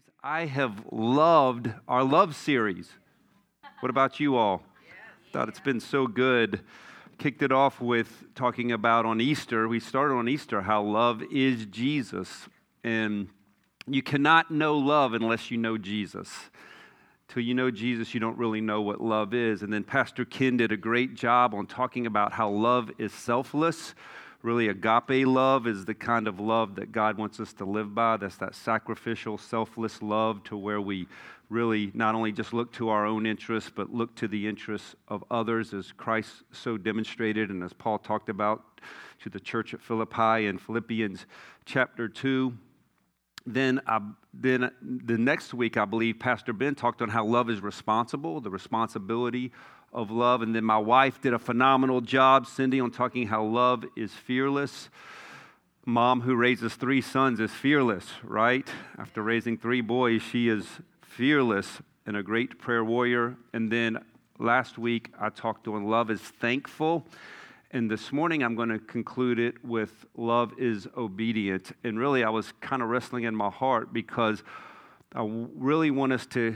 series. I have loved our love series. What about you all? Thought it's been so good. Kicked it off with talking about on Easter. We started on Easter how love is Jesus. And you cannot know love unless you know Jesus. Till you know Jesus, you don't really know what love is. And then Pastor Ken did a great job on talking about how love is selfless. Really, agape love is the kind of love that God wants us to live by. That's that sacrificial, selfless love to where we really not only just look to our own interests, but look to the interests of others as Christ so demonstrated and as Paul talked about to the church at Philippi in Philippians chapter 2. Then the next week, I believe, Pastor Ben talked on how love is responsible, the responsibility of love. And then my wife did a phenomenal job, Cindy, on talking how love is fearless. Mom who raises 3 sons is fearless, right? After raising 3 boys, she is fearless and a great prayer warrior. And then last week, I talked on love is thankful. And this morning, I'm going to conclude it with love is obedient. And really, I was kind of wrestling in my heart because I really want us to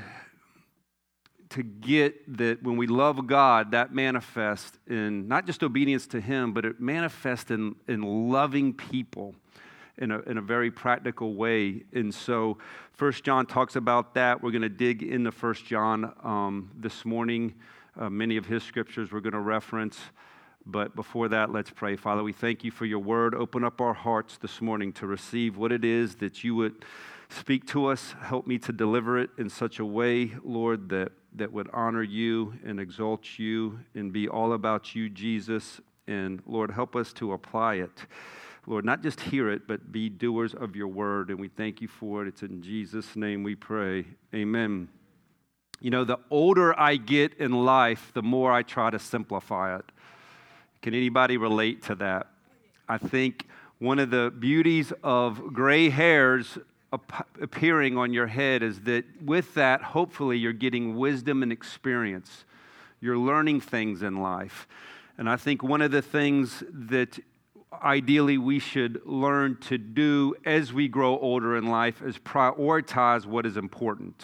get that when we love God, that manifests in not just obedience to Him, but it manifests in loving people in a very practical way. And so 1 John talks about that. We're going to dig into 1 John this morning. Many of his scriptures we're going to reference. But before that, let's pray. Father, we thank you for your word. Open up our hearts this morning to receive what it is that you would speak to us. Help me to deliver it in such a way, Lord, that would honor you and exalt you and be all about you, Jesus. And Lord, help us to apply it. Lord, not just hear it, but be doers of your word. And we thank you for it. It's in Jesus' name we pray. Amen. You know, the older I get in life, the more I try to simplify it. Can anybody relate to that? I think one of the beauties of gray hairs appearing on your head is that with that, hopefully you're getting wisdom and experience. You're learning things in life. And I think one of the things that ideally we should learn to do as we grow older in life is prioritize what is important.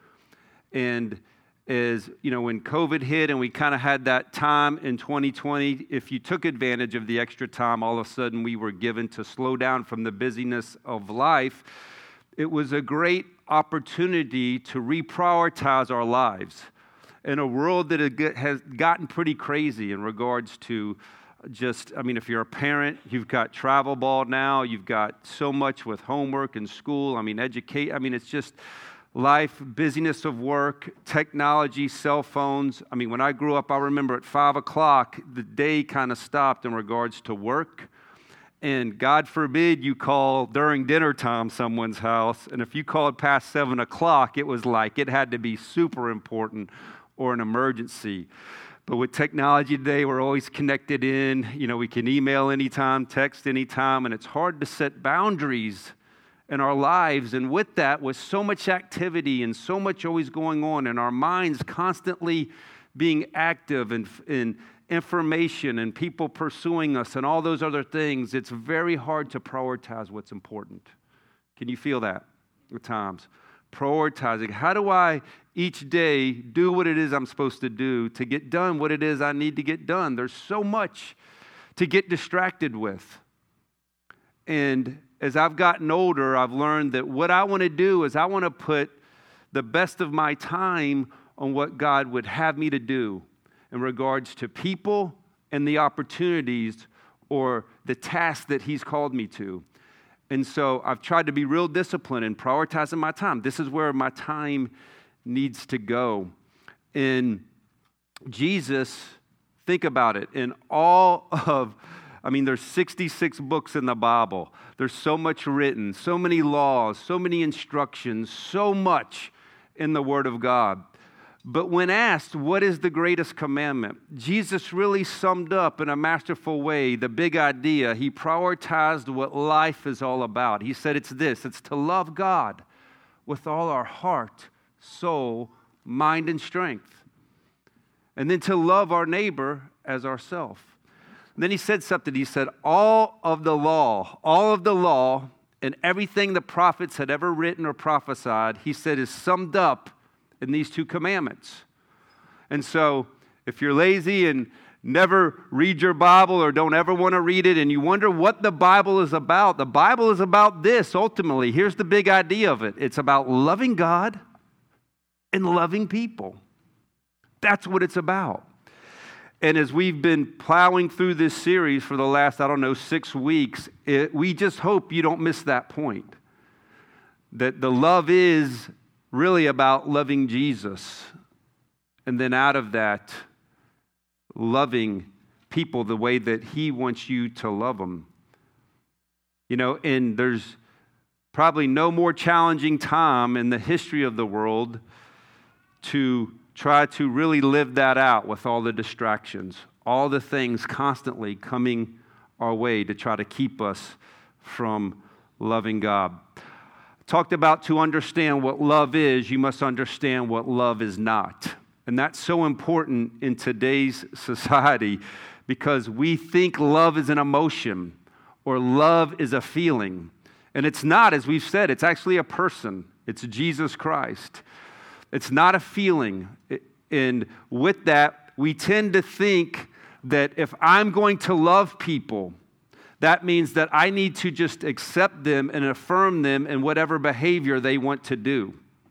And as you know, when COVID hit and we kind of had that time in 2020, if you took advantage of the extra time, all of a sudden we were given to slow down from the busyness of life. It was a great opportunity to reprioritize our lives in a world that has gotten pretty crazy in regards to if you're a parent, you've got travel ball now, you've got so much with homework and school, it's just life, busyness of work, technology, cell phones. When I grew up, I remember at 5 o'clock, the day kind of stopped in regards to work. And God forbid you call during dinner time someone's house. And if you called past 7 o'clock, it was like it had to be super important or an emergency. But with technology today, we're always connected in. We can email anytime, text anytime, and it's hard to set boundaries in our lives. And with that, with so much activity and so much always going on, and our minds constantly being active and information and people pursuing us and all those other things, it's very hard to prioritize what's important. Can you feel that at times? Prioritizing. How do I each day do what it is I'm supposed to do to get done what it is I need to get done? There's so much to get distracted with. And as I've gotten older, I've learned that what I want to do is I want to put the best of my time on what God would have me to do in regards to people and the opportunities or the tasks that He's called me to. And so I've tried to be real disciplined in prioritizing my time. This is where my time needs to go. And Jesus, think about it, in all of there's 66 books in the Bible. There's so much written, so many laws, so many instructions, so much in the Word of God. But when asked, what is the greatest commandment? Jesus really summed up in a masterful way the big idea. He prioritized what life is all about. He said it's to love God with all our heart, soul, mind, and strength. And then to love our neighbor as ourselves. Then he said something. He said, all of the law And everything the prophets had ever written or prophesied, he said, is summed up in these 2 commandments. And so if you're lazy and never read your Bible or don't ever want to read it and you wonder what the Bible is about, the Bible is about this ultimately. Here's the big idea of it. It's about loving God and loving people. That's what it's about. And as we've been plowing through this series for the last, 6 weeks, we just hope you don't miss that point. That the love is really about loving Jesus. And then out of that, loving people the way that he wants you to love them. And there's probably no more challenging time in the history of the world to try to really live that out with all the distractions, all the things constantly coming our way to try to keep us from loving God. Talked about to understand what love is, you must understand what love is not. And that's so important in today's society because we think love is an emotion or love is a feeling. And it's not, as we've said, it's actually a person. It's Jesus Christ. It's not a feeling. And with that, we tend to think that if I'm going to love people, that means that I need to just accept them and affirm them in whatever behavior they want to do.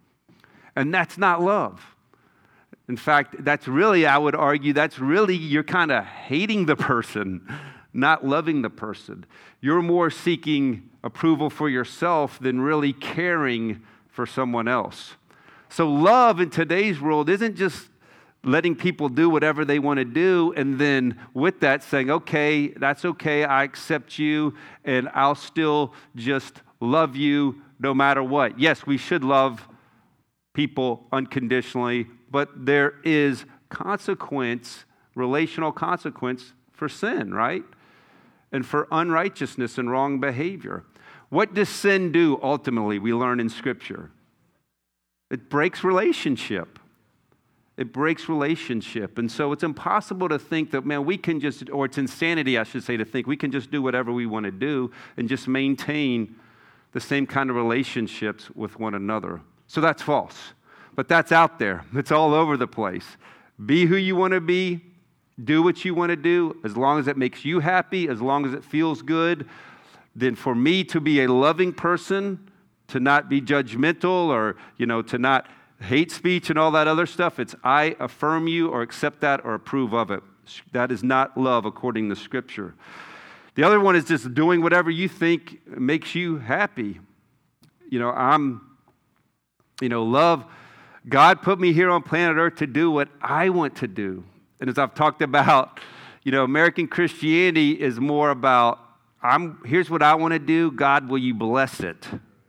And that's not love. In fact, that's really, I would argue, you're kind of hating the person, not loving the person. You're more seeking approval for yourself than really caring for someone else. So love in today's world isn't just letting people do whatever they want to do and then with that saying, okay, that's okay, I accept you and I'll still just love you no matter what. Yes, we should love people unconditionally, but there is consequence, relational consequence for sin, right? And for unrighteousness and wrong behavior. What does sin do ultimately, we learn in Scripture? It breaks relationship. It breaks relationship. And so it's impossible to think that, man, we can just, or it's insanity, I should say, to think we can just do whatever we want to do and just maintain the same kind of relationships with one another. So that's false. But that's out there. It's all over the place. Be who you want to be. Do what you want to do. As long as it makes you happy, as long as it feels good, then for me to be a loving person, to not be judgmental or, to not hate speech and all that other stuff, it's I affirm you or accept that or approve of it. That is not love according to Scripture. The other one is just doing whatever you think makes you happy. Love, God put me here on planet Earth to do what I want to do. And as I've talked about, American Christianity is more about, here's what I want to do. God, will you bless it?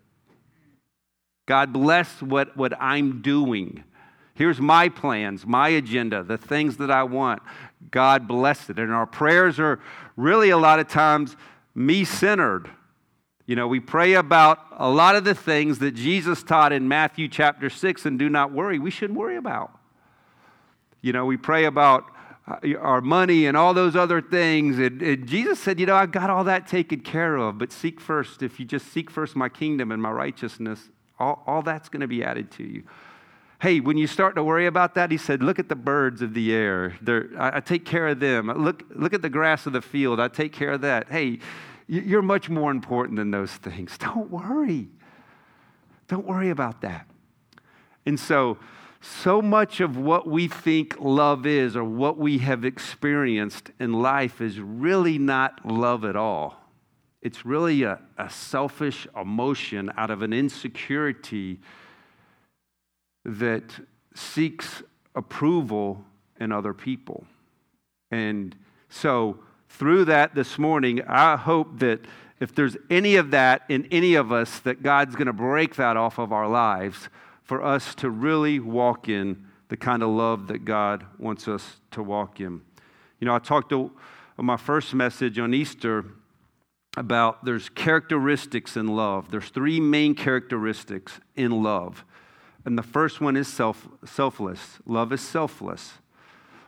God, bless what I'm doing. Here's my plans, my agenda, the things that I want. God bless it. And our prayers are really a lot of times me-centered. We pray about a lot of the things that Jesus taught in Matthew chapter 6 and do not worry, we should worry about. We pray about our money and all those other things. And Jesus said, I've got all that taken care of, but seek first. If you just seek first my kingdom and my righteousness, all that's going to be added to you. Hey, when you start to worry about that, he said, look at the birds of the air. I take care of them. Look at the grass of the field. I take care of that. Hey, you're much more important than those things. Don't worry. Don't worry about that. And so much of what we think love is or what we have experienced in life is really not love at all. It's really a selfish emotion out of an insecurity that seeks approval in other people. And so through that this morning, I hope that if there's any of that in any of us, that God's going to break that off of our lives for us to really walk in the kind of love that God wants us to walk in. I talked on my first message on Easter about there's characteristics in love. There's 3 main characteristics in love. And the first one is selfless. Love is selfless.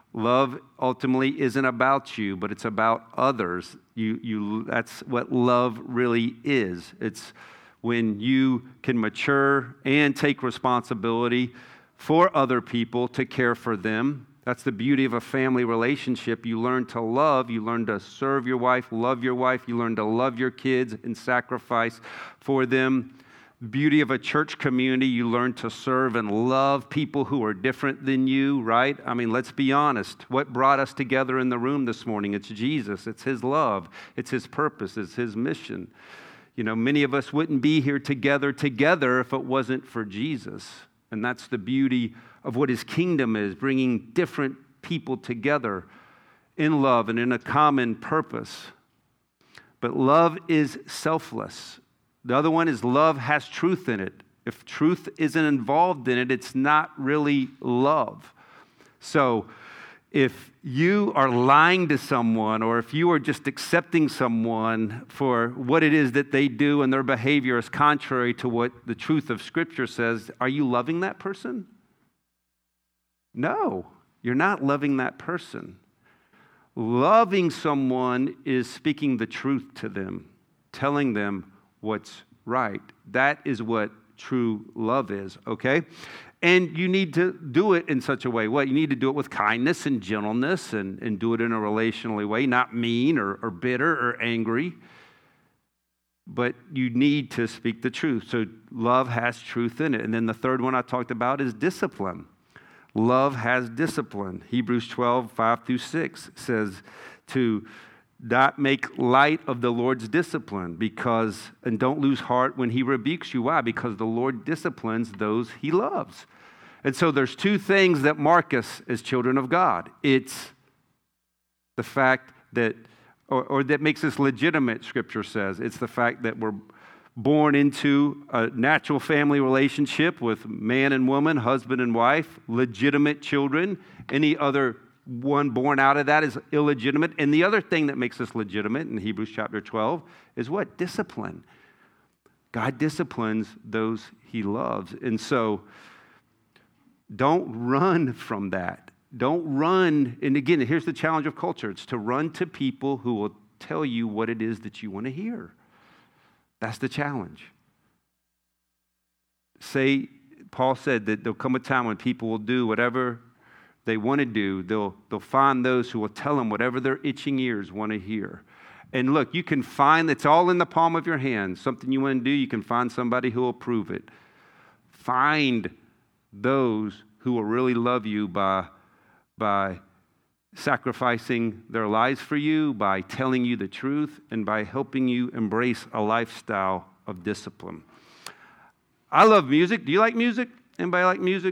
Love ultimately isn't about you, but it's about others. That's what love really is. It's when you can mature and take responsibility for other people to care for them. That's the beauty of a family relationship. You learn to love, you learn to serve your wife, love your wife, you learn to love your kids and sacrifice for them. Beauty of a church community, you learn to serve and love people who are different than you, right? I mean, let's be honest. What brought us together in the room this morning? It's Jesus. It's his love. It's his purpose. It's his mission. You know, many of us wouldn't be here together if it wasn't for Jesus. And that's the beauty of what his kingdom is, bringing different people together in love and in a common purpose. But love is selfless. The other one is love has truth in it. If truth isn't involved in it, it's not really love. So if you are lying to someone, or if you are just accepting someone for what it is that they do and their behavior is contrary to what the truth of Scripture says, are you loving that person? No, you're not loving that person. Loving someone is speaking the truth to them, telling them what's right. That is what true love is, okay? And you need to do it in such a way. What? You need to do it with kindness and gentleness and do it in a relationally way, not mean or bitter or angry. But you need to speak the truth. So love has truth in it. And then the third one I talked about is discipline. Love has discipline. Hebrews 12, 5-6 says to not make light of the Lord's discipline and don't lose heart when he rebukes you. Why? Because the Lord disciplines those he loves. And so there's two things that mark us as children of God. It's the fact that, or that makes us legitimate, Scripture says. It's the fact that we're born into a natural family relationship with man and woman, husband and wife, legitimate children. Any other one born out of that is illegitimate. And the other thing that makes us legitimate in Hebrews chapter 12 is what? Discipline. God disciplines those he loves. And so don't run from that. Don't run. And again, here's the challenge of culture. It's to run to people who will tell you what it is that you want to hear. That's the challenge. Paul said that there'll come a time when people will do whatever they want to do. They'll find those who will tell them whatever their itching ears want to hear. And look, you can find, it's all in the palm of your hand. Something you want to do, you can find somebody who will prove it. Find those who will really love you by sacrificing their lives for you, by telling you the truth, and by helping you embrace a lifestyle of discipline. I love music. Do you like music? Anybody like music?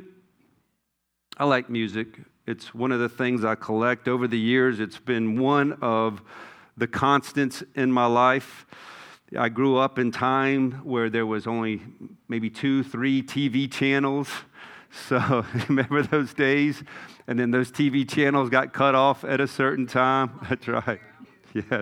I like music. It's one of the things I collect. Over the years, it's been one of the constants in my life. I grew up in time where there was only maybe 2-3 TV channels. So remember those days? And then those TV channels got cut off at a certain time. That's right. Yes.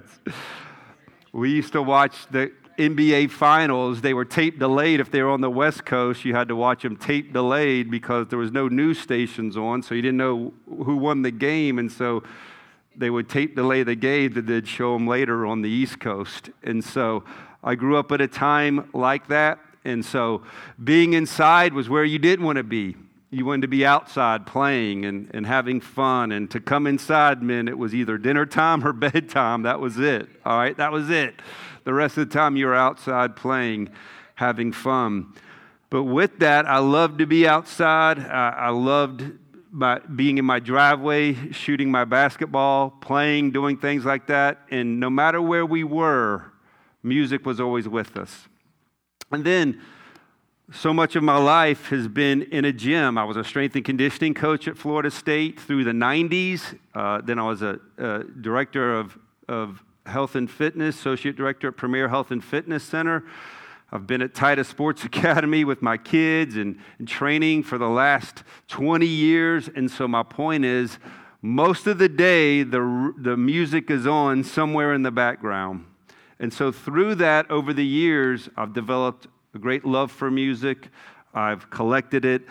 We used to watch the NBA finals. They were tape delayed. If they were on the West Coast, you had to watch them tape delayed because there was no news stations on, so you didn't know who won the game. And so they would tape delay the game that they'd show them later on the East Coast. And so I grew up at a time like that. And so being inside was where you didn't want to be. You wanted to be outside playing and having fun. And to come inside meant it was either dinner time or bedtime. That was it. All right, that was it. The rest of the time you were outside playing, having fun. But with that, I loved to be outside. I loved being in my driveway, shooting my basketball, playing, doing things like that. And no matter where we were, music was always with us. And then so much of my life has been in a gym. I was a strength and conditioning coach at Florida State through the 90s. Then I was a director of health and fitness, associate director at Premier Health and Fitness Center. I've been at Titus Sports Academy with my kids and training for the last 20 years. And so my point is, most of the day, the music is on somewhere in the background. And so through that, over the years, I've developed a great love for music. I've collected it.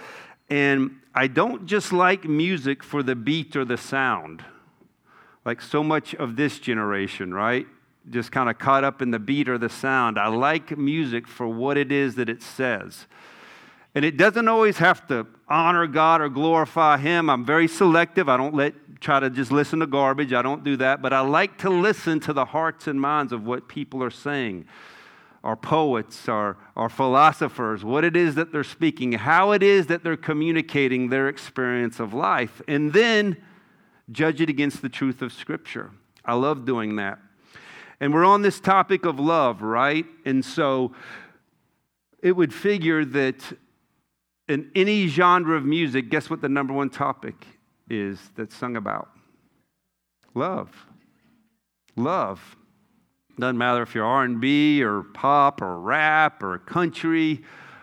And I don't just like music for the beat or the sound, like so much of this generation, right? Just kind of caught up in the beat or the sound. I like music for what it is that it says. And it doesn't always have to honor God or glorify Him. I'm very selective. I don't try to just listen to garbage. I don't do that. But I like to listen to the hearts and minds of what people are saying. Our poets, our philosophers, what it is that they're speaking, how it is that they're communicating their experience of life. And then judge it against the truth of Scripture. I love doing that. And we're on this topic of love, right? And so it would figure that in any genre of music, guess what the number one topic is that's sung about? Love. Love. Doesn't matter if you're R&B or pop or rap or country,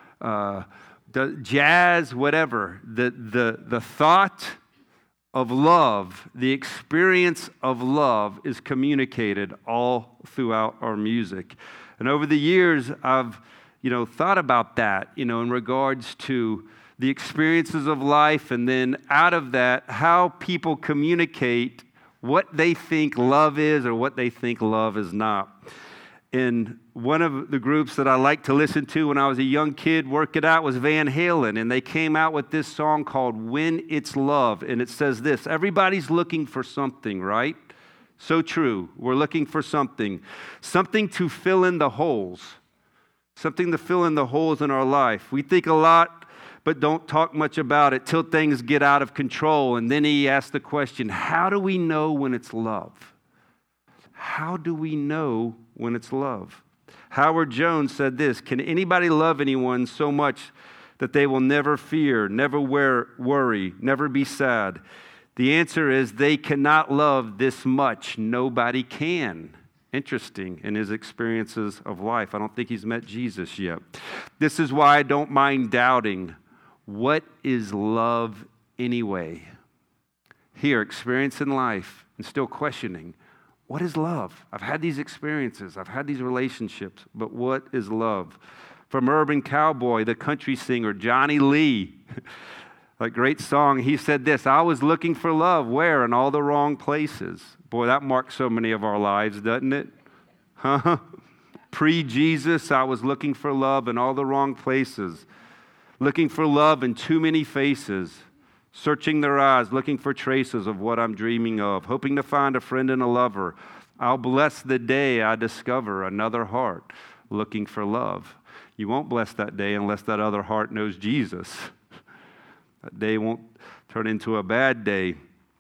jazz, whatever. The thought of love, the experience of love is communicated all throughout our music. And over the years, I've thought about that, in regards to the experiences of life, and then out of that, how people communicate what they think love is or what they think love is not. And one of the groups that I liked to listen to when I was a young kid, work it out, was Van Halen. And they came out with this song called When It's Love. And it says this: everybody's looking for something, right? So true. We're looking for something to fill in the holes. Something to fill in the holes in our life. We think a lot, but don't talk much about it till things get out of control. And then he asked the question, how do we know when it's love? How do we know when it's love? Howard Jones said this: can anybody love anyone so much that they will never fear, never worry, never be sad? The answer is they cannot love this much. Nobody can. Interesting in his experiences of life. I don't think he's met Jesus yet. This is why I don't mind doubting. What is love anyway? Here, experiencing life and still questioning, what is love? I've had these experiences. I've had these relationships. But what is love? From Urban Cowboy, the country singer, Johnny Lee, a great song, he said this: I was looking for love. Where? In all the wrong places. Boy, that marks so many of our lives, doesn't it? Huh? Pre-Jesus, I was looking for love in all the wrong places. Looking for love in too many faces. Searching their eyes, looking for traces of what I'm dreaming of. Hoping to find a friend and a lover. I'll bless the day I discover another heart looking for love. You won't bless that day unless that other heart knows Jesus. That day won't turn into a bad day.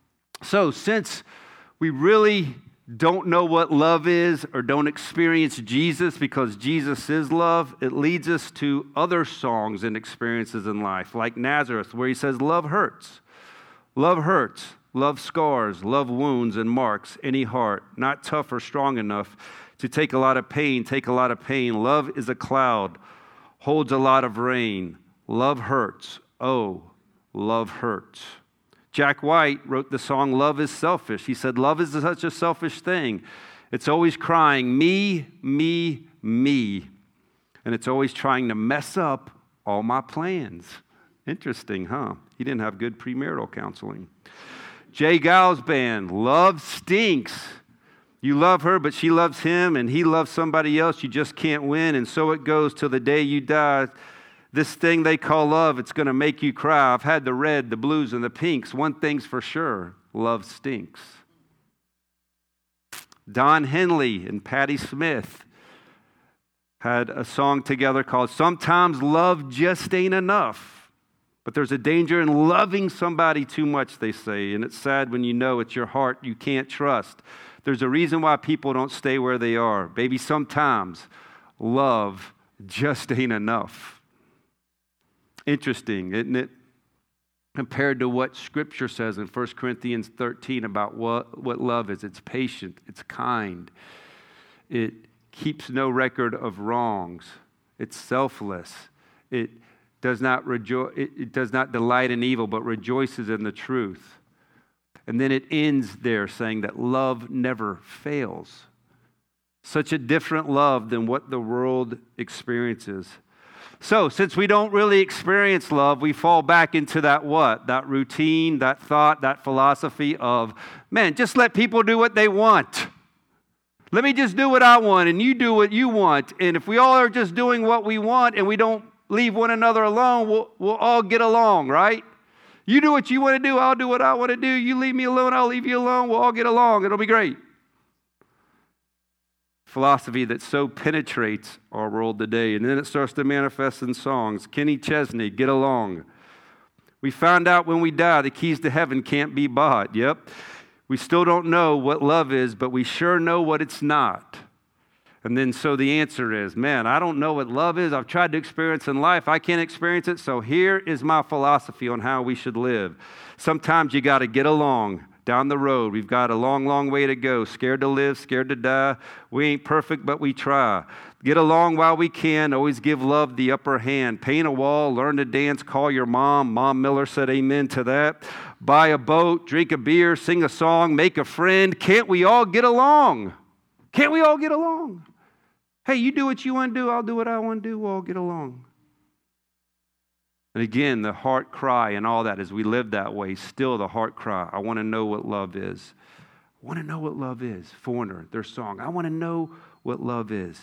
So since we really don't know what love is or don't experience Jesus because Jesus is love, it leads us to other songs and experiences in life, like Nazareth, where he says, love hurts. Love hurts. Love scars. Love wounds and marks any heart, not tough or strong enough to take a lot of pain. Love is a cloud, holds a lot of rain. Love hurts. Oh, love hurts. Jack White wrote the song, Love is Selfish. He said, love is such a selfish thing. It's always crying, me, me, me. And it's always trying to mess up all my plans. Interesting, huh? He didn't have good premarital counseling. Jay Giles Band, love stinks. You love her, but she loves him, and he loves somebody else. You just can't win, and so it goes till the day you die. This thing they call love, it's going to make you cry. I've had the red, the blues, and the pinks. One thing's for sure, love stinks. Don Henley and Patti Smith had a song together called Sometimes Love Just Ain't Enough. But there's a danger in loving somebody too much, they say, and it's sad when you know it's your heart you can't trust. There's a reason why people don't stay where they are. Baby, sometimes love just ain't enough. Interesting, isn't it? Compared to what Scripture says in 1 Corinthians 13 about what love is. It's patient, it's kind, it keeps no record of wrongs, it's selfless, it does not delight in evil, but rejoices in the truth. And then it ends there saying that love never fails. Such a different love than what the world experiences. So, since we don't really experience love, we fall back into that what? That routine, that thought, that philosophy of, man, just let people do what they want. Let me just do what I want and you do what you want. And if we all are just doing what we want and we don't leave one another alone, we'll all get along, right? You do what you want to do, I'll do what I want to do. You leave me alone, I'll leave you alone. We'll all get along. It'll be great. Philosophy that so penetrates our world today. And then it starts to manifest in songs. Kenny Chesney, Get Along. We found out when we die the keys to heaven can't be bought. Yep. We still don't know what love is, but we sure know what it's not. And then so the answer is, man, I don't know what love is. I've tried to experience in life. I can't experience it. So here is my philosophy on how we should live. Sometimes you got to get along. Down the road, we've got a long, long way to go. Scared to live, scared to die. We ain't perfect, but we try. Get along while we can. Always give love the upper hand. Paint a wall, learn to dance, call your mom. Mom Miller said amen to that. Buy a boat, drink a beer, sing a song, make a friend. Can't we all get along? Can't we all get along? Hey, you do what you want to do. I'll do what I want to do. We'll all get along. And again, the heart cry and all that, as we live that way, still the heart cry. I want to know what love is. I want to know what love is. Foreigner, their song. I want to know what love is.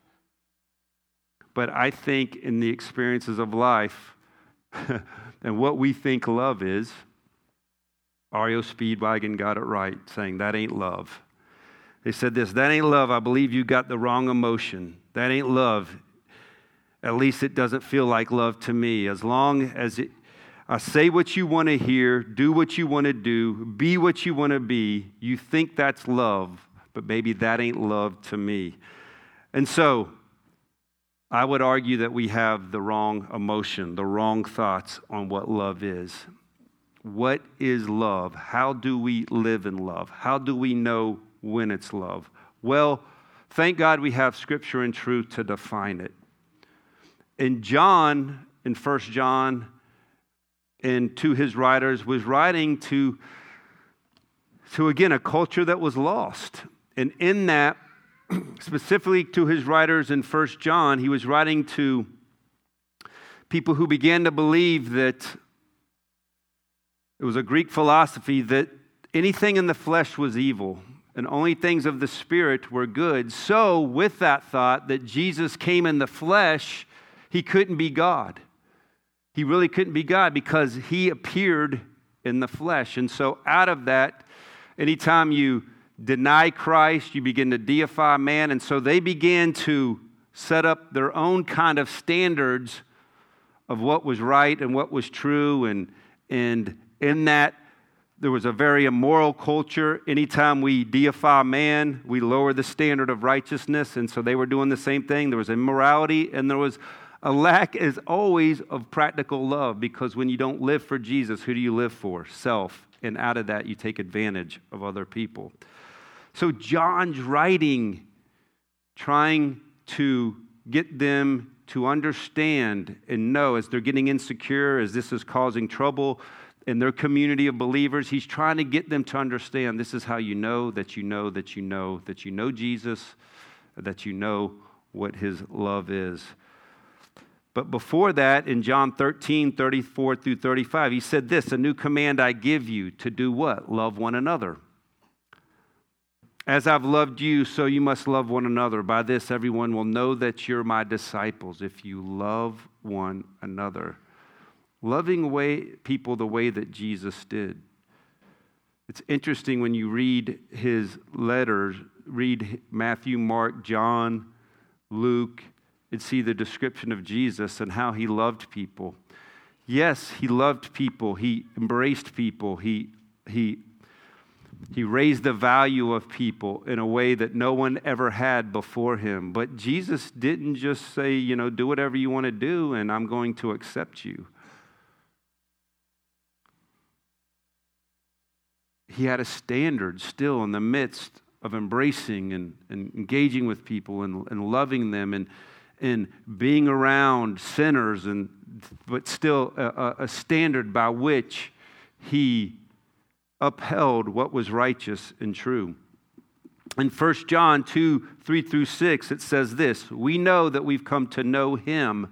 But I think in the experiences of life and what we think love is, REO Speedwagon got it right, saying that ain't love. They said this, that ain't love. I believe you got the wrong emotion. That ain't love. At least it doesn't feel like love to me. As long as I say what you want to hear, do what you want to do, be what you want to be, you think that's love, but maybe that ain't love to me. And so I would argue that we have the wrong emotion, the wrong thoughts on what love is. What is love? How do we live in love? How do we know when it's love? Well, thank God we have Scripture and truth to define it. And John, in 1 John, and to his writers, was writing to again, a culture that was lost. And in that, specifically to his writers in 1 John, he was writing to people who began to believe that it was a Greek philosophy that anything in the flesh was evil and only things of the Spirit were good. So with that thought that Jesus came in the flesh, he couldn't be God. He really couldn't be God because he appeared in the flesh. And so out of that, anytime you deny Christ, you begin to deify man. And so they began to set up their own kind of standards of what was right and what was true. And in that, there was a very immoral culture. Anytime we deify man, we lower the standard of righteousness. And so they were doing the same thing. There was immorality and there was a lack, as always, of practical love, because when you don't live for Jesus, who do you live for? Self. And out of that, you take advantage of other people. So John's writing, trying to get them to understand and know as they're getting insecure, as this is causing trouble in their community of believers, he's trying to get them to understand this is how you know that you know that you know that you know Jesus, that you know what his love is. But before that, in John 13, 34 through 35, he said this, a new command I give you to do what? Love one another. As I've loved you, so you must love one another. By this, everyone will know that you're my disciples if you love one another. Loving people the way that Jesus did. It's interesting when you read his letters, read Matthew, Mark, John, Luke, and see the description of Jesus and how he loved people. Yes, he loved people. He embraced people. He raised the value of people in a way that no one ever had before him. But Jesus didn't just say, do whatever you want to do and I'm going to accept you. He had a standard still in the midst of embracing and engaging with people and loving them and being around sinners, but still a standard by which he upheld what was righteous and true. In 1 John 2, 3 through 6, it says this, we know that we've come to know him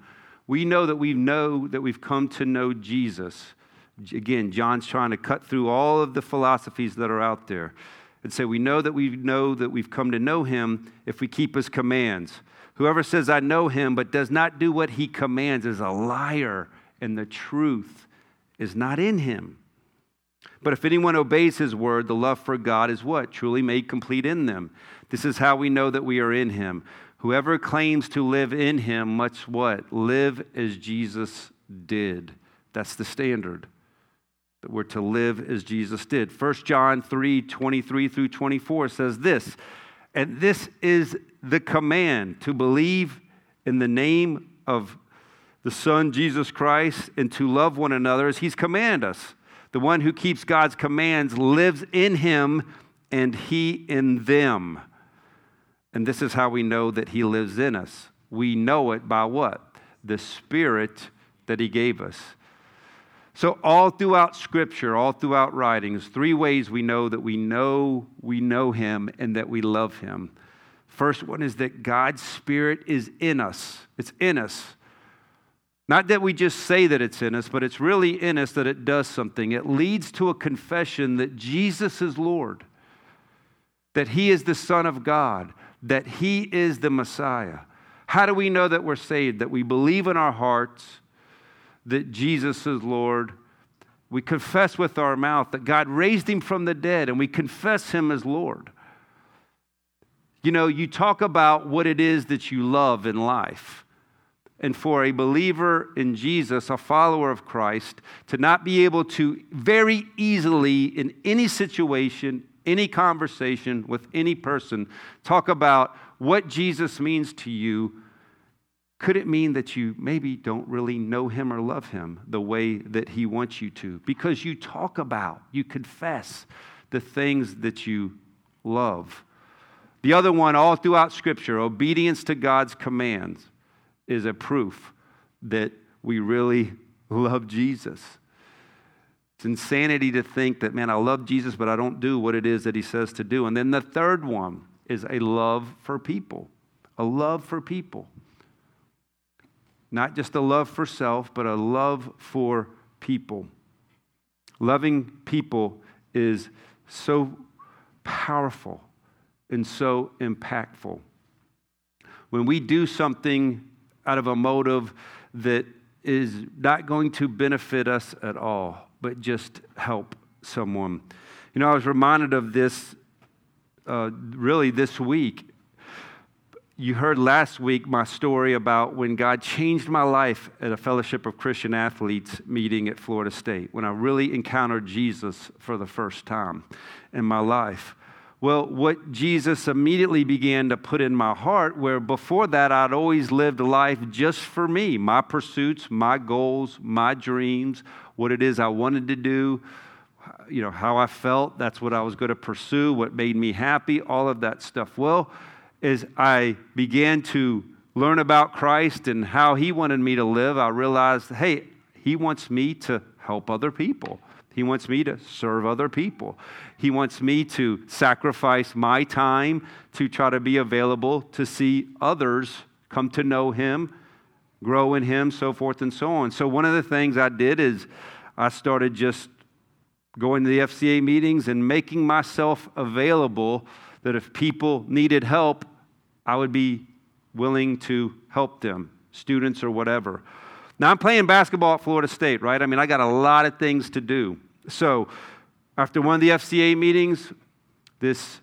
We know that we've come to know Jesus. Again, John's trying to cut through all of the philosophies that are out there and say we know that we've come to know him if we keep his commands. Whoever says, I know him, but does not do what he commands is a liar, and the truth is not in him. But if anyone obeys his word, the love for God is what? Truly made complete in them. This is how we know that we are in him. Whoever claims to live in him must what? Live as Jesus did. That's the standard. That we're to live as Jesus did. 1 John 3:23 through 24 says this, and this is the command, to believe in the name of the Son, Jesus Christ, and to love one another as he's commanded us. The one who keeps God's commands lives in him and he in them. And this is how we know that he lives in us. We know it by what? The Spirit that he gave us. So all throughout Scripture, all throughout writings, 3 ways we know that we know him and that we love him. First one is that God's Spirit is in us. It's in us. Not that we just say that it's in us, but it's really in us that it does something. It leads to a confession that Jesus is Lord, that he is the Son of God, that he is the Messiah. How do we know that we're saved? That we believe in our hearts that Jesus is Lord. We confess with our mouth that God raised him from the dead, and we confess him as Lord. You know, you talk about what it is that you love in life. And for a believer in Jesus, a follower of Christ, to not be able to very easily in any situation, any conversation with any person, talk about what Jesus means to you, could it mean that you maybe don't really know him or love him the way that he wants you to? Because you talk about, you confess the things that you love. The other one, all throughout Scripture, obedience to God's commands is a proof that we really love Jesus. It's insanity to think that, man, I love Jesus, but I don't do what it is that he says to do. And then the third one is a love for people. A love for people. Not just a love for self, but a love for people. Loving people is so powerful and so impactful. When we do something out of a motive that is not going to benefit us at all, but just help someone. You know, I was reminded of this really this week. You heard last week my story about when God changed my life at a Fellowship of Christian Athletes meeting at Florida State, when I really encountered Jesus for the first time in my life. Well, what Jesus immediately began to put in my heart, where before that I'd always lived a life just for me, my pursuits, my goals, my dreams, what it is I wanted to do, you know, how I felt, that's what I was going to pursue, what made me happy, all of that stuff. Well, as I began to learn about Christ and how he wanted me to live, I realized, hey, he wants me to help other people. He wants me to serve other people. He wants me to sacrifice my time to try to be available to see others come to know him, grow in him, so forth and so on. So one of the things I did is I started just going to the FCA meetings and making myself available that if people needed help, I would be willing to help them, students or whatever. Now, I'm playing basketball at Florida State, right? I mean, I got a lot of things to do. So after one of the FCA meetings, this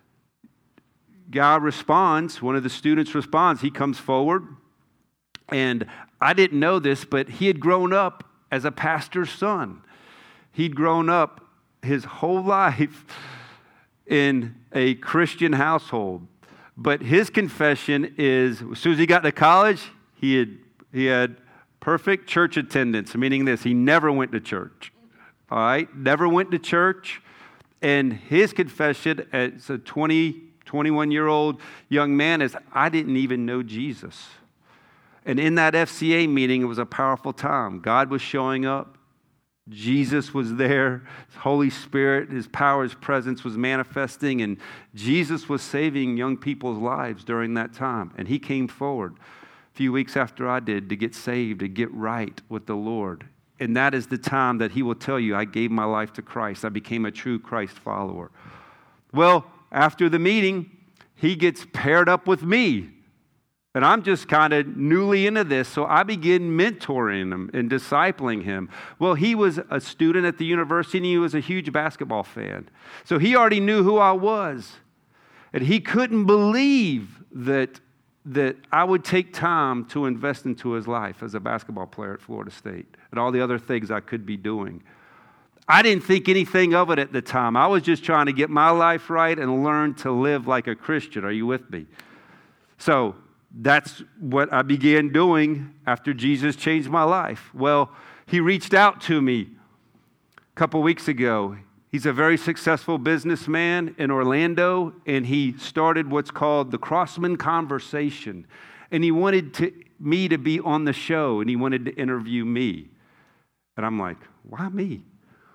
guy responds, one of the students responds. He comes forward, and I didn't know this, but he had grown up as a pastor's son. He'd grown up his whole life in a Christian household. But his confession is, as soon as he got to college, he had perfect church attendance, meaning this, he never went to church. All right? Never went to church. And his confession as a 21-year-old young man is, I didn't even know Jesus. And in that FCA meeting, it was a powerful time. God was showing up. Jesus was there. His Holy Spirit, his power, his presence was manifesting. And Jesus was saving young people's lives during that time. And he came forward few weeks after I did, to get saved, to get right with the Lord. And that is the time that he will tell you, I gave my life to Christ. I became a true Christ follower. Well, after the meeting, he gets paired up with me. And I'm just kind of newly into this, so I begin mentoring him and discipling him. Well, he was a student at the university, and he was a huge basketball fan. So he already knew who I was. And he couldn't believe that I would take time to invest into his life as a basketball player at Florida State and all the other things I could be doing. I didn't think anything of it at the time. I was just trying to get my life right and learn to live like a Christian. Are you with me? So that's what I began doing after Jesus changed my life. Well, he reached out to me a couple weeks ago. He's a very successful businessman in Orlando, and he started what's called the Crossman Conversation. And he wanted me to be on the show, and he wanted to interview me. And I'm like, why me?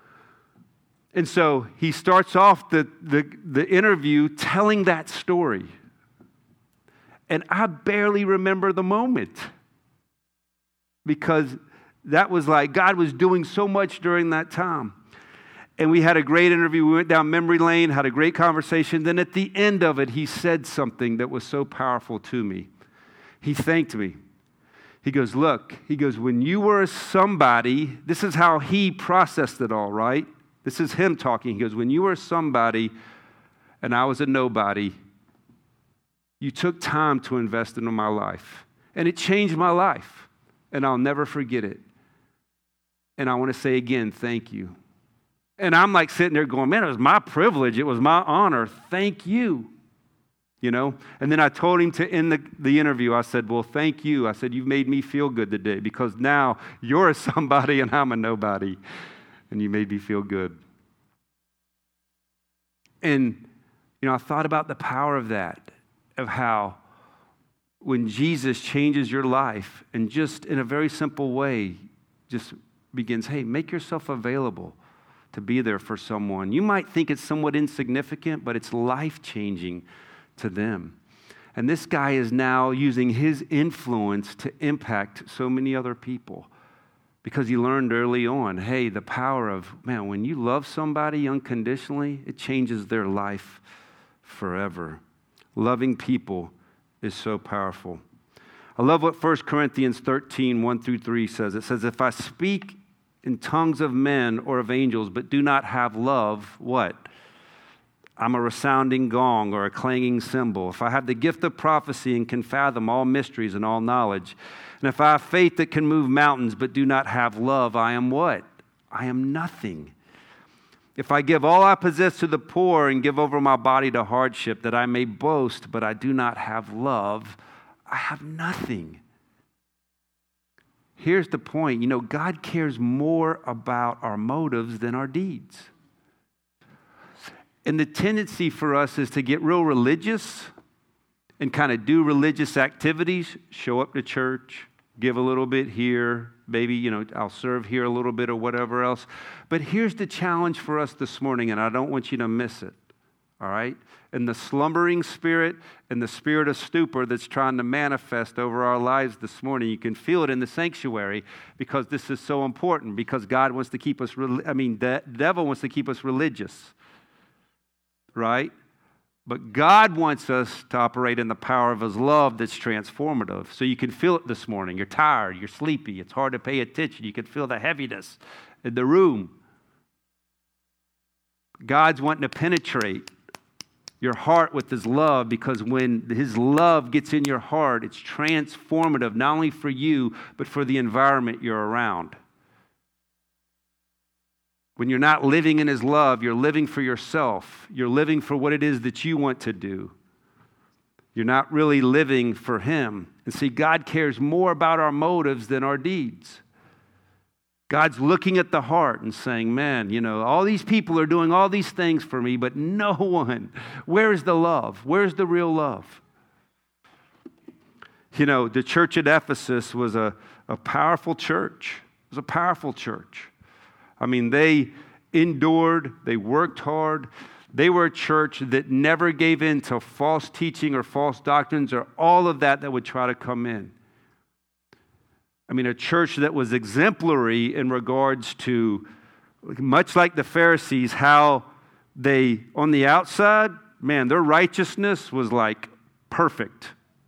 And so he starts off the interview telling that story. And I barely remember the moment because that was like God was doing so much during that time. And we had a great interview. We went down memory lane, had a great conversation. Then at the end of it, he said something that was so powerful to me. He thanked me. He goes, look, when you were somebody, this is how he processed it all, right? This is him talking. He goes, when you were somebody and I was a nobody, you took time to invest into my life. And it changed my life. And I'll never forget it. And I want to say again, thank you. And I'm like sitting there going, man, it was my privilege. It was my honor. Thank you. You know? And then I told him to end the interview. I said, well, thank you. I said, you've made me feel good today because now you're a somebody and I'm a nobody. And you made me feel good. And, I thought about the power of that. Of how when Jesus changes your life and just in a very simple way just begins, hey, make yourself available to be there for someone. You might think it's somewhat insignificant, but it's life-changing to them. And this guy is now using his influence to impact so many other people because he learned early on, hey, the power of, man, when you love somebody unconditionally, it changes their life forever. Loving people is so powerful. I love what 1 Corinthians 13, 1-3 says. It says, if I speak in tongues of men or of angels, but do not have love, what? I'm a resounding gong or a clanging cymbal. If I have the gift of prophecy and can fathom all mysteries and all knowledge, and if I have faith that can move mountains, but do not have love, I am what? I am nothing. If I give all I possess to the poor and give over my body to hardship, that I may boast, but I do not have love, I have nothing. Here's the point. God cares more about our motives than our deeds. And the tendency for us is to get real religious and kind of do religious activities, show up to church, give a little bit here, maybe, I'll serve here a little bit or whatever else. But here's the challenge for us this morning, and I don't want you to miss it, all right? And the slumbering spirit and the spirit of stupor that's trying to manifest over our lives this morning, you can feel it in the sanctuary because this is so important, because God wants to keep us, the devil wants to keep us religious, right? But God wants us to operate in the power of His love that's transformative. So you can feel it this morning. You're tired. You're sleepy. It's hard to pay attention. You can feel the heaviness in the room. God's wanting to penetrate your heart with His love, because when His love gets in your heart, it's transformative, not only for you, but for the environment you're around. When you're not living in His love, you're living for yourself. You're living for what it is that you want to do. You're not really living for Him. And see, God cares more about our motives than our deeds. God's looking at the heart and saying, man, all these people are doing all these things for me, but no one. Where's the love? Where's the real love? The church at Ephesus was a powerful church. It was a powerful church. They endured, they worked hard. They were a church that never gave in to false teaching or false doctrines or all of that would try to come in. I mean, a church that was exemplary in regards to, much like the Pharisees, how they, on the outside, man, their righteousness was like perfect.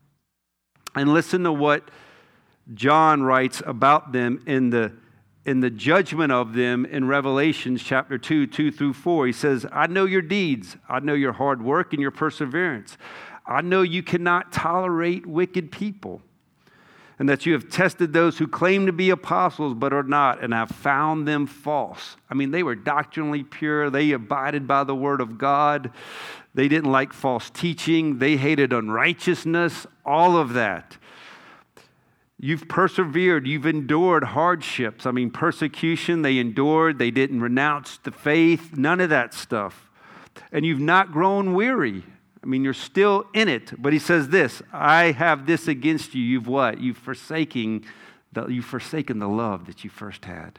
And listen to what John writes about them in the judgment of them in Revelation chapter 2, 2 through 4. He says, I know your deeds. I know your hard work and your perseverance. I know you cannot tolerate wicked people, and that you have tested those who claim to be apostles but are not, and have found them false. I mean, they were doctrinally pure. They abided by the word of God. They didn't like false teaching. They hated unrighteousness, all of that. You've persevered. You've endured hardships. I mean, persecution, they endured. They didn't renounce the faith. None of that stuff. And you've not grown weary. I mean, you're still in it. But he says this, I have this against you. You've what? You've forsaken the love that you first had.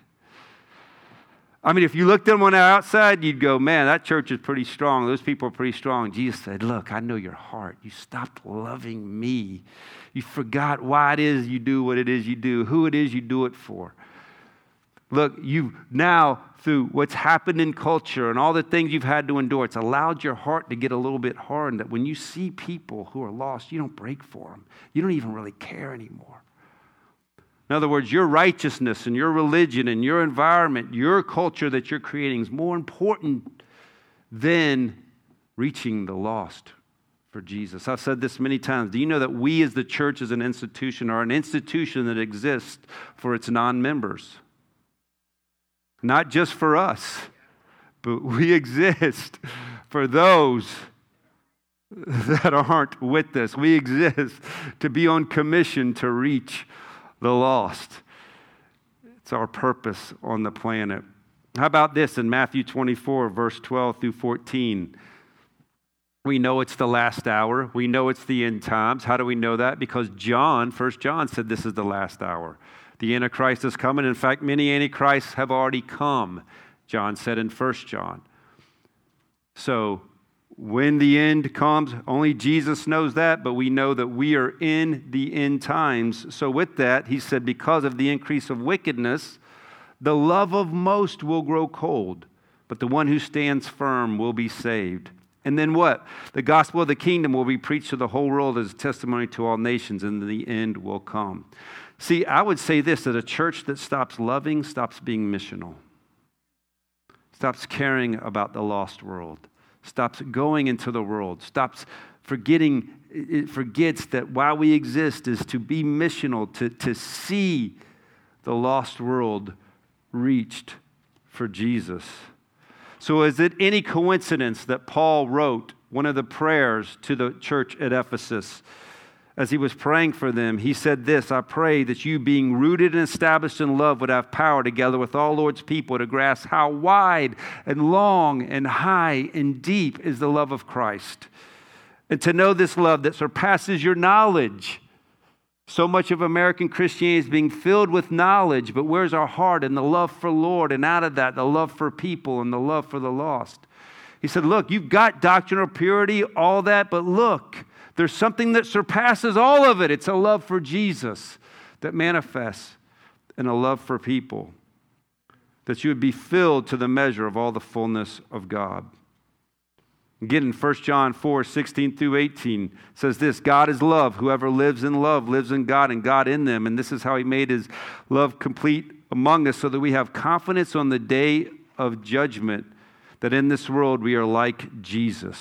I mean, if you looked at them on the outside, you'd go, man, that church is pretty strong. Those people are pretty strong. Jesus said, look, I know your heart. You stopped loving me. You forgot why it is you do what it is you do, who it is you do it for. Look, you've now, through what's happened in culture and all the things you've had to endure, it's allowed your heart to get a little bit hard, that when you see people who are lost, you don't break for them. You don't even really care anymore. In other words, your righteousness and your religion and your environment, your culture that you're creating is more important than reaching the lost for Jesus. I've said this many times. Do you know that we as the church as an institution are an institution that exists for its non-members? Not just for us, but we exist for those that aren't with us. We exist to be on commission to reach the lost. It's our purpose on the planet. How about this in Matthew 24, verse 12 through 14? We know it's the last hour. We know it's the end times. How do we know that? Because First John said this is the last hour. The Antichrist is coming. In fact, many Antichrists have already come, John said in 1 John. So when the end comes, only Jesus knows that, but we know that we are in the end times. So with that, he said, because of the increase of wickedness, the love of most will grow cold, but the one who stands firm will be saved. And then what? The gospel of the kingdom will be preached to the whole world as a testimony to all nations, and the end will come. See, I would say this, that a church that stops loving stops being missional, stops caring about the lost world, stops going into the world, stops forgetting, it forgets that while we exist is to be missional, to see the lost world reached for Jesus. So is it any coincidence that Paul wrote one of the prayers to the church at Ephesus? As he was praying for them, he said this, I pray that you, being rooted and established in love, would have power together with all Lord's people to grasp how wide and long and high and deep is the love of Christ, and to know this love that surpasses your knowledge. So much of American Christianity is being filled with knowledge, but where's our heart and the love for Lord? And out of that, the love for people and the love for the lost. He said, look, you've got doctrinal purity, all that, but look, there's something that surpasses all of it. It's a love for Jesus that manifests in a love for people, that you would be filled to the measure of all the fullness of God. Again, in 1 John 4, 16 through 18, says this, God is love. Whoever lives in love lives in God and God in them. And this is how he made his love complete among us, so that we have confidence on the day of judgment, that in this world we are like Jesus.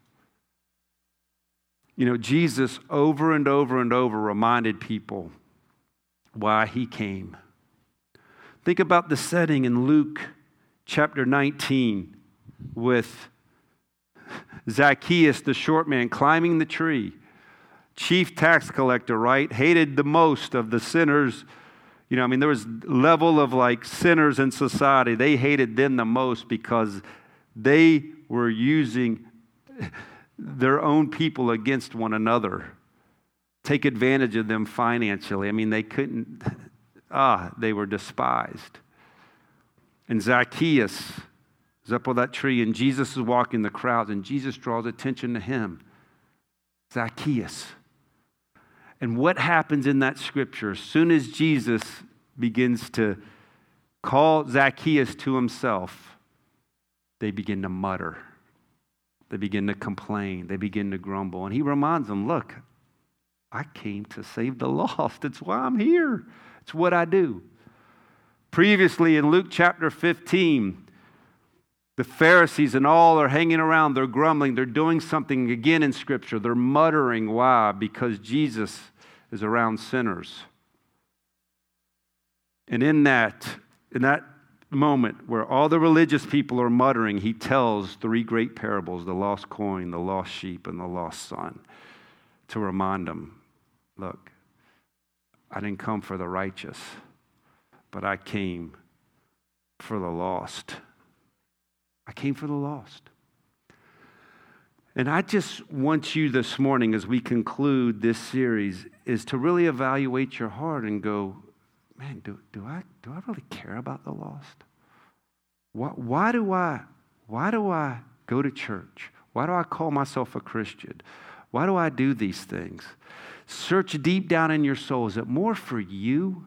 You know, Jesus over and over and over reminded people why he came. Think about the setting in Luke chapter 19 with Zacchaeus, the short man, climbing the tree. Chief tax collector, right? Hated the most of the sinners. You know, I mean, there was level of like sinners in society. They hated them the most because they were using their own people against one another, take advantage of them financially. I mean, they couldn't, they were despised. And Zacchaeus is up on that tree, and Jesus is walking the crowds, and Jesus draws attention to him. Zacchaeus. And what happens in that scripture? As soon as Jesus begins to call Zacchaeus to himself, they begin to mutter. They begin to complain. They begin to grumble. And he reminds them, look, I came to save the lost. It's why I'm here. It's what I do. Previously in Luke chapter 15, the Pharisees and all are hanging around. They're grumbling. They're doing something again in Scripture. They're muttering. Why? Because Jesus is around sinners. And in that moment where all the religious people are muttering, he tells three great parables, the lost coin, the lost sheep, and the lost son, to remind them, look, I didn't come for the righteous, but I came for the lost. I came for the lost. And I just want you this morning, as we conclude this series, is to really evaluate your heart and go, man, do I really care about the lost? Why do I go to church? Why do I call myself a Christian? Why do I do these things? Search deep down in your soul. Is it more for you?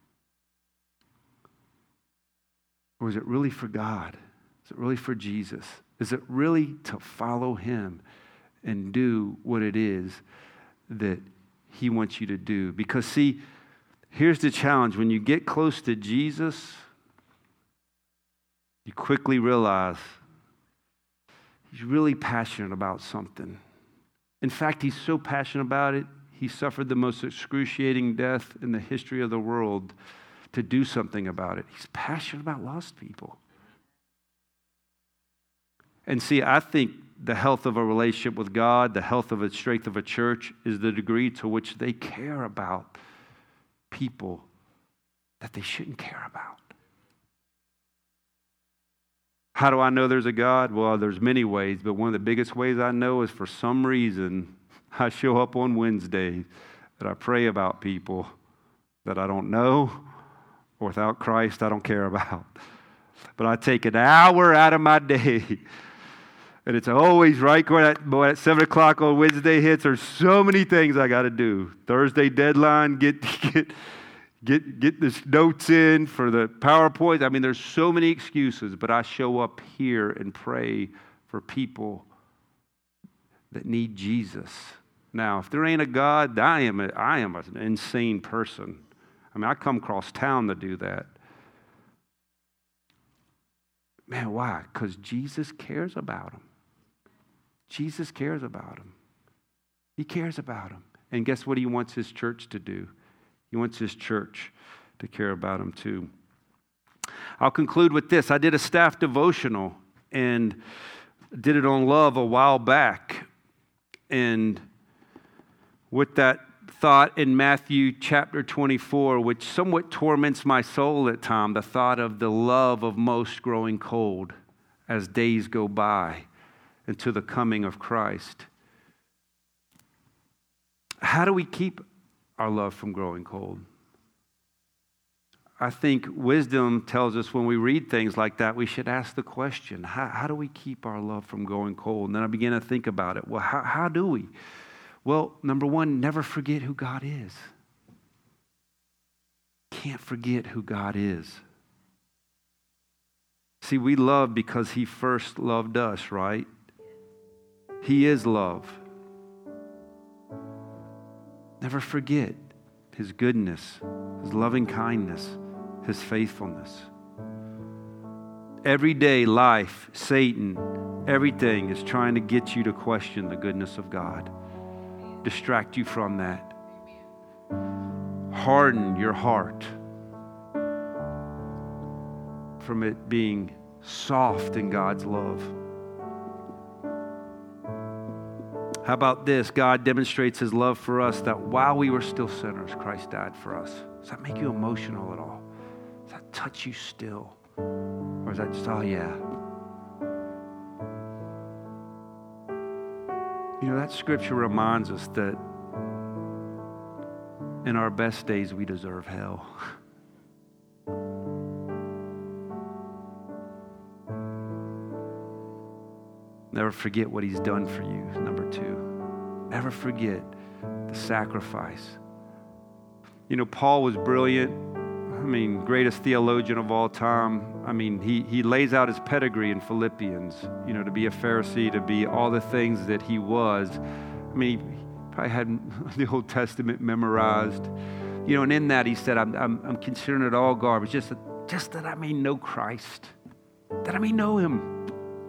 Or is it really for God? Is it really for Jesus? Is it really to follow him and do what it is that he wants you to do? Because see, here's the challenge. When you get close to Jesus, you quickly realize he's really passionate about something. In fact, he's so passionate about it, he suffered the most excruciating death in the history of the world to do something about it. He's passionate about lost people. And see, I think the health of a relationship with God, the health of the strength of a church, is the degree to which they care about people that they shouldn't care about. How do I know there's a God? Well, there's many ways, but one of the biggest ways I know is for some reason I show up on Wednesday that I pray about people that I don't know or without Christ I don't care about. But I take an hour out of my day. And it's always right when at 7 o'clock on Wednesday hits, there's so many things I got to do. Thursday deadline, get the notes in for the PowerPoint. I mean, there's so many excuses, but I show up here and pray for people that need Jesus. Now, if there ain't a God, I am an insane person. I mean, I come across town to do that. Man, why? Because Jesus cares about them. Jesus cares about them. He cares about them. And guess what he wants his church to do? He wants his church to care about them too. I'll conclude with this. I did a staff devotional and did it on love a while back. And with that thought in Matthew chapter 24, which somewhat torments my soul at times, the thought of the love of most growing cold as days go by until the coming of Christ. How do we keep our love from growing cold? I think wisdom tells us when we read things like that, we should ask the question, how do we keep our love from going cold? And then I began to think about it. Well, how do we? Well, number one, never forget who God is. Can't forget who God is. See, we love because he first loved us, right? He is love. Never forget his goodness, his loving kindness, his faithfulness. Every day, life, Satan, everything is trying to get you to question the goodness of God. Distract you from that. Harden your heart from it being soft in God's love. How about this? God demonstrates his love for us that while we were still sinners, Christ died for us. Does that make you emotional at all? Does that touch you still? Or is that just, oh yeah? You know, that scripture reminds us that in our best days we deserve hell. Never forget what he's done for you, number two. Never forget the sacrifice You know, Paul was brilliant. I mean, greatest theologian of all time. I mean, he lays out his pedigree in Philippians, you know, to be a Pharisee, to be all the things that he was. I mean, he probably had the Old Testament memorized. You know, and in that he said, I'm considering it all garbage, just that I may know Christ, that I may know him.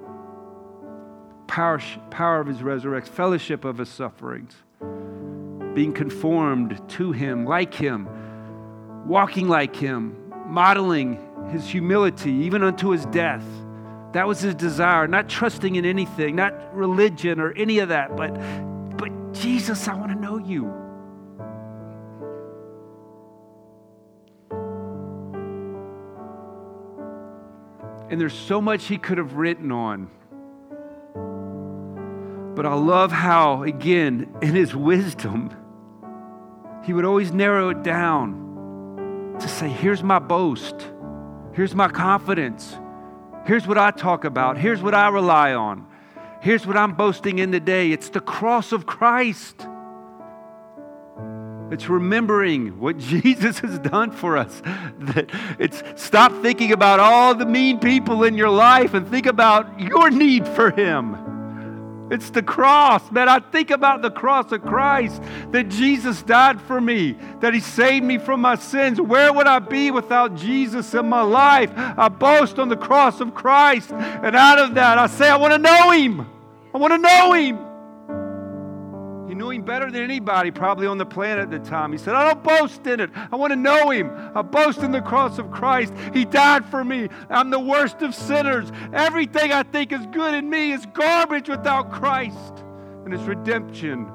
Power of his resurrection, fellowship of his sufferings, being conformed to him, like him, walking like him, modeling his humility even unto his death. That was his desire, not trusting in anything, not religion or any of that, but Jesus, I want to know you. And there's so much he could have written on. But I love how, again, in his wisdom, he would always narrow it down to say, here's my boast. Here's my confidence. Here's what I talk about. Here's what I rely on. Here's what I'm boasting in today. It's the cross of Christ. It's remembering what Jesus has done for us. It's stop thinking about all the mean people in your life and think about your need for him. It's the cross, man. I think about the cross of Christ, that Jesus died for me, that he saved me from my sins. Where would I be without Jesus in my life? I boast on the cross of Christ. And out of that, I say, I want to know him. I want to know him. He knew him better than anybody probably on the planet at the time. He said, I don't boast in it. I want to know him. I boast in the cross of Christ. He died for me. I'm the worst of sinners. Everything I think is good in me is garbage without Christ and his redemption.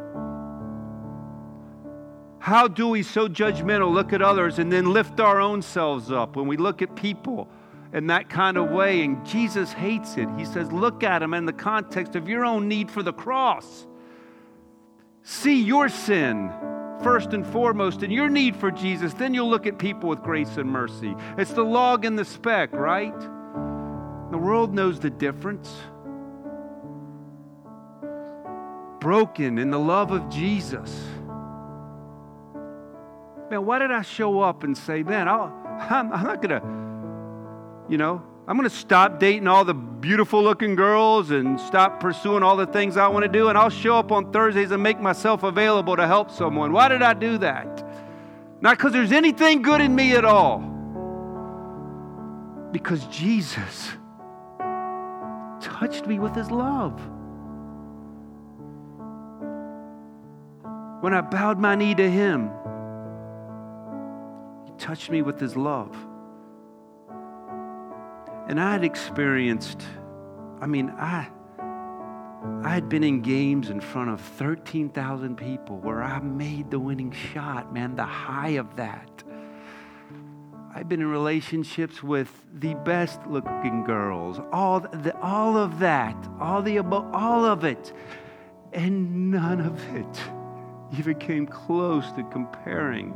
How do we so judgmental look at others and then lift our own selves up when we look at people in that kind of way? And Jesus hates it. He says, look at them in the context of your own need for the cross. See your sin first and foremost and your need for Jesus. Then you'll look at people with grace and mercy. It's the log and the speck, right? The world knows the difference. Broken in the love of Jesus. Man, why did I show up and say, man, I'm not going to, I'm going to stop dating all the beautiful looking girls and stop pursuing all the things I want to do, and I'll show up on Thursdays and make myself available to help someone. Why did I do that? Not because there's anything good in me at all. Because Jesus touched me with his love. When I bowed my knee to him, he touched me with his love. And I had experienced, I had been in games in front of 13,000 people where I made the winning shot, man, the high of that. I've been in relationships with the best looking girls, all of that, all of it. And none of it even came close to comparing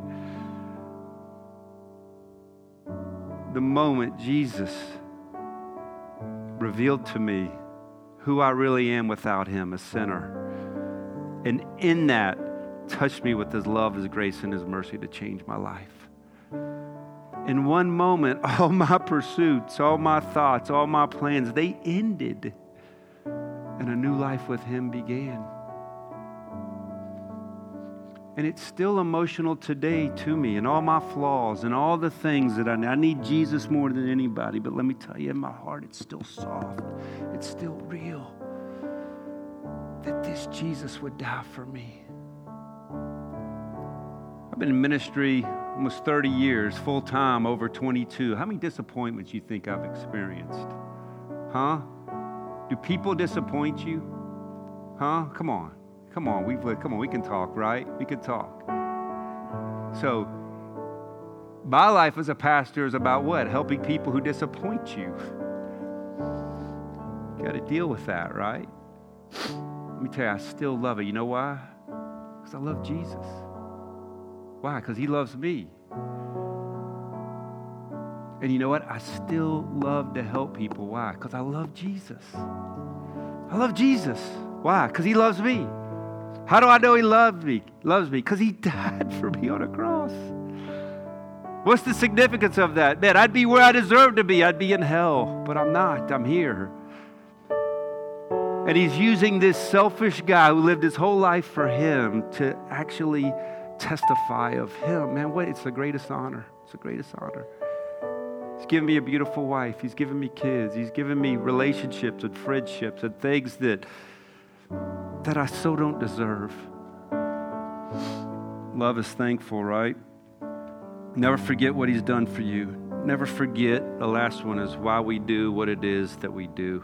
the moment Jesus revealed to me who I really am without him, a sinner. And in that, touched me with his love, his grace, and his mercy to change my life. In one moment, all my pursuits, all my thoughts, all my plans, they ended. And a new life with him began. And it's still emotional today to me, and all my flaws and all the things that I need Jesus more than anybody. But let me tell you, in my heart, it's still soft. It's still real that this Jesus would die for me. I've been in ministry almost 30 years, full time, over 22. How many disappointments you think I've experienced? Huh? Do people disappoint you? Huh? Come on, we can talk, right? We can talk. So, my life as a pastor is about what? Helping people who disappoint you. Got to deal with that, right? Let me tell you, I still love it. You know why? Because I love Jesus. Why? Because he loves me. And you know what? I still love to help people. Why? Because I love Jesus. I love Jesus. Why? Because he loves me. How do I know he loves me? Because he died for me on a cross. What's the significance of that? Man, I'd be where I deserve to be. I'd be in hell, but I'm not. I'm here. And he's using this selfish guy who lived his whole life for him to actually testify of him. Man, it's the greatest honor. It's the greatest honor. He's given me a beautiful wife. He's given me kids. He's given me relationships and friendships and things that I so don't deserve. Love is thankful, right? Never forget what he's done for you. Never forget, the last one is why we do what it is that we do.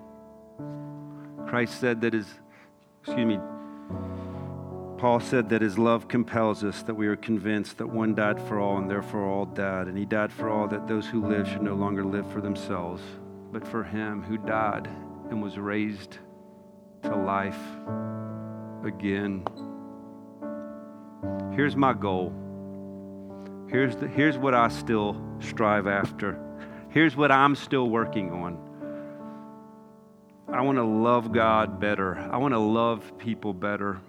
Christ said that Paul said that his love compels us, that we are convinced that one died for all and therefore all died. And he died for all, that those who live should no longer live for themselves, but for him who died and was raised to life again. Here's my goal. Here's what I still strive after. Here's what I'm still working on. I want to love God better. I want to love people better.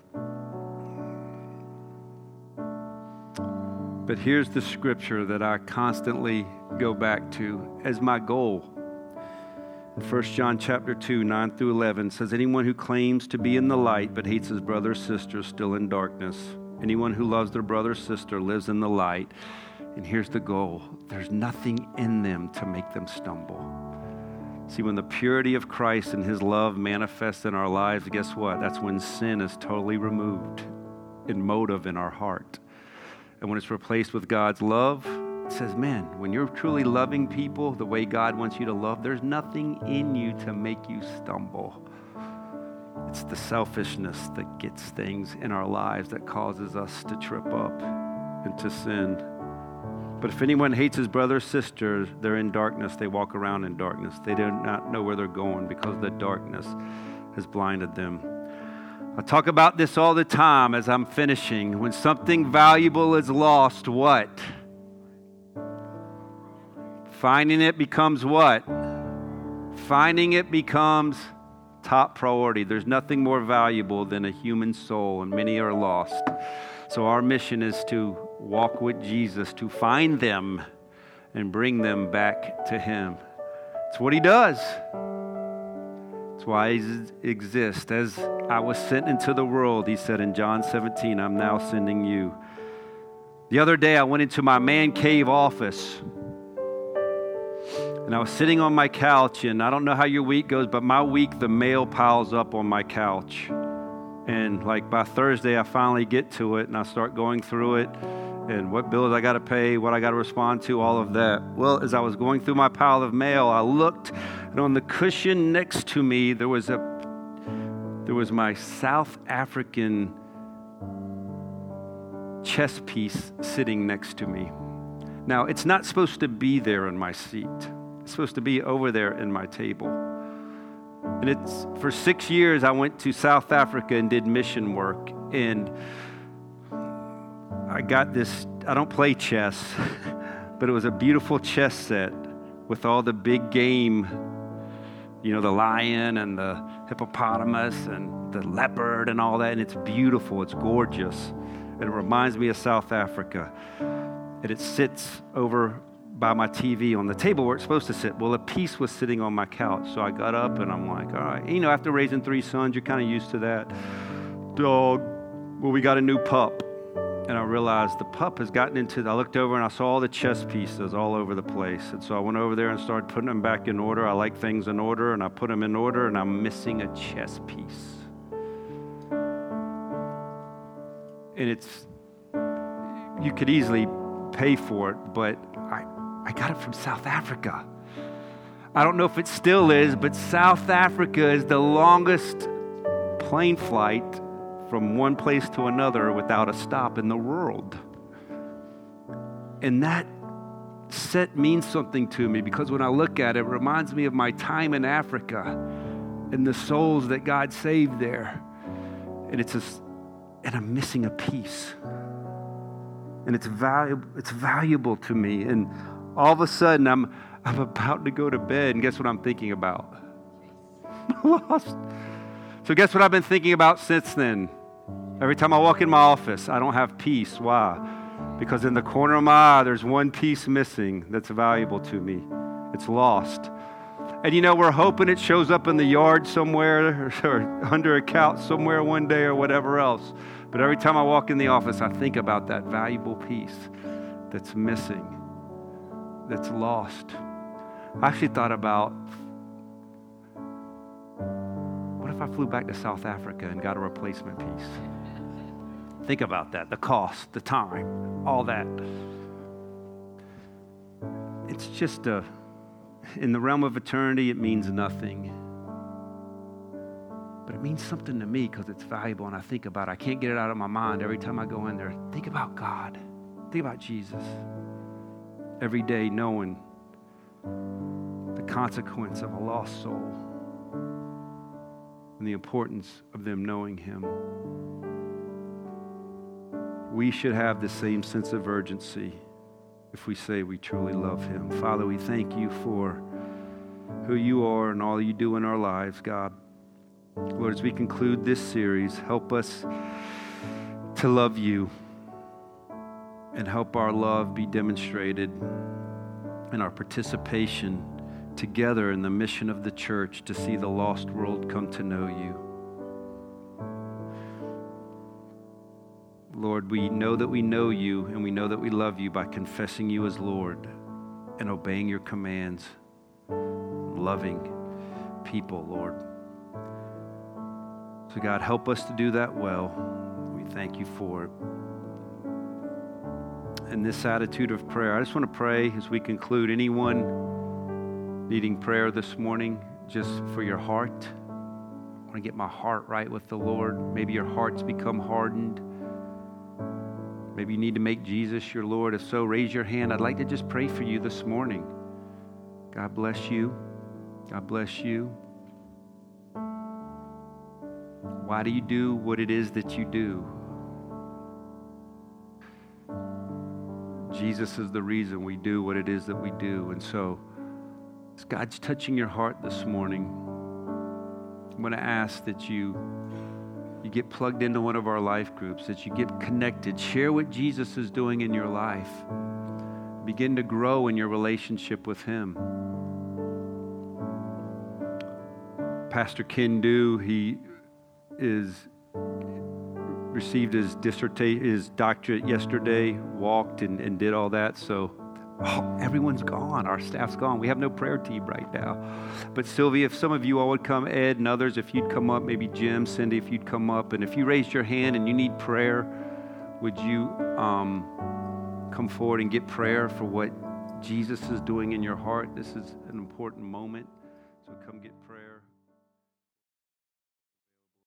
But here's the scripture that I constantly go back to as my goal. 1 John chapter 2, 9 through 11 says, anyone who claims to be in the light but hates his brother or sister is still in darkness. Anyone who loves their brother or sister lives in the light. And here's the goal. There's nothing in them to make them stumble. See, when the purity of Christ and his love manifests in our lives, guess what? That's when sin is totally removed in motive in our heart. And when it's replaced with God's love, it says, man, when you're truly loving people the way God wants you to love, there's nothing in you to make you stumble. It's the selfishness that gets things in our lives that causes us to trip up and to sin. But if anyone hates his brother or sister, they're in darkness. They walk around in darkness. They do not know where they're going because the darkness has blinded them. I talk about this all the time as I'm finishing. When something valuable is lost, what? Finding it becomes what? Finding it becomes top priority. There's nothing more valuable than a human soul, and many are lost. So our mission is to walk with Jesus, to find them and bring them back to him. It's what he does. It's why he exists. As I was sent into the world, he said in John 17, I'm now sending you. The other day I went into my man cave office. And I was sitting on my couch, and I don't know how your week goes, but my week, the mail piles up on my couch. And like by Thursday, I finally get to it, and I start going through it, and what bills I got to pay, what I got to respond to, all of that. Well, as I was going through my pile of mail, I looked, and on the cushion next to me, there was my South African chess piece sitting next to me. Now, it's not supposed to be there in my seat. It's supposed to be over there in my table. And it's for 6 years I went to South Africa and did mission work. And I got this, I don't play chess, but it was a beautiful chess set with all the big game, you know, the lion and the hippopotamus and the leopard and all that. And it's beautiful, it's gorgeous. And it reminds me of South Africa. And it sits over by my TV on the table where it's supposed to sit. Well, a piece was sitting on my couch. So I got up and I'm like, all right. You know, after raising 3 sons, you're kind of used to that. Dog. Well, we got a new pup. And I realized the pup has gotten I looked over and I saw all the chess pieces all over the place. And so I went over there and started putting them back in order. I like things in order, and I put them in order, and I'm missing a chess piece. And you could easily pay for it, but I got it from South Africa. I don't know if it still is, but South Africa is the longest plane flight from one place to another without a stop in the world. And that set means something to me, because when I look at it, it reminds me of my time in Africa and the souls that God saved there. And I'm missing a piece. And it's valuable to me. And all of a sudden, I'm about to go to bed, and guess what I'm thinking about? Lost. So guess what I've been thinking about since then? Every time I walk in my office, I don't have peace. Why? Because in the corner of my eye, there's one piece missing that's valuable to me. It's lost. And we're hoping it shows up in the yard somewhere or under a couch somewhere one day or whatever else. But every time I walk in the office, I think about that valuable piece that's missing, that's lost. I actually thought about, what if I flew back to South Africa and got a replacement piece? Think about that, the cost, the time, all that. It's just in the realm of eternity, it means nothing. But it means something to me because it's valuable and I think about it. I can't get it out of my mind every time I go in there. Think about God. Think about Jesus. Every day knowing the consequence of a lost soul and the importance of them knowing Him. We should have the same sense of urgency if we say we truly love Him. Father, we thank You for who You are and all You do in our lives, God. Lord, as we conclude this series, help us to love You and help our love be demonstrated in our participation together in the mission of the church to see the lost world come to know You. Lord, we know that we know You and we know that we love You by confessing You as Lord and obeying Your commands, loving people, Lord. So God, help us to do that well. We thank You for it. In this attitude of prayer, I just want to pray as we conclude. Anyone needing prayer this morning, just for your heart? I want to get my heart right with the Lord. Maybe your heart's become hardened. Maybe you need to make Jesus your Lord. If so, raise your hand. I'd like to just pray for you this morning. God bless you. God bless you. Why do you do what it is that you do? Jesus is the reason we do what it is that we do. And so, as God's touching your heart this morning, I'm going to ask that you get plugged into one of our life groups, that you get connected, share what Jesus is doing in your life. Begin to grow in your relationship with Him. Pastor Ken Du, he received his doctorate yesterday, walked and did all that. So everyone's gone. Our staff's gone. We have no prayer team right now. But Sylvia, if some of you all would come, Ed and others, if you'd come up, maybe Jim, Cindy, if you'd come up. And if you raised your hand and you need prayer, would you come forward and get prayer for what Jesus is doing in your heart? This is an important moment. So come get prayer.